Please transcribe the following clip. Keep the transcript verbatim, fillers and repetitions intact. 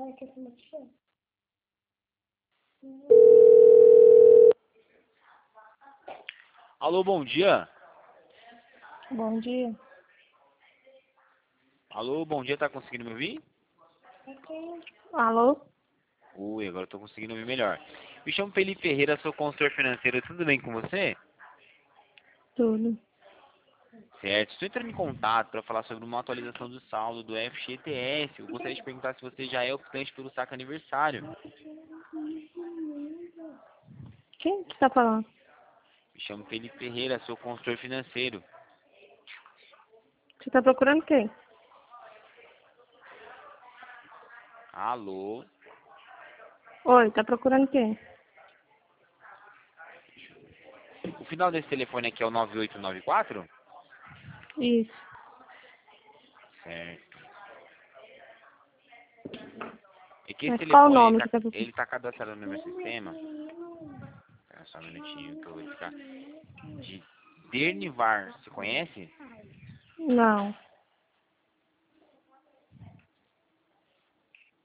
Alô, bom dia. Bom dia. Alô, bom dia, tá conseguindo me ouvir? Alô? Ui, agora eu tô conseguindo ouvir melhor. Me chamo Felipe Ferreira, sou consultor financeiro, tudo bem com você? Tudo. Certo, estou entrando em contato para falar sobre uma atualização do saldo do F G T S. Eu gostaria de perguntar se você já é optante pelo saque aniversário. Quem que tá falando? Me chamo Felipe Ferreira, sou consultor financeiro. Você tá procurando quem? Alô? Oi, tá procurando quem? O final desse telefone aqui é o nove oito nove quatro? Isso. Certo. É que esse Mas qual o telefone, ele nome tá, que tá procurando? ele tá cadastrado no meu sistema. Espera só um minutinho que eu vou verificar. De Dernivar, você conhece? Não.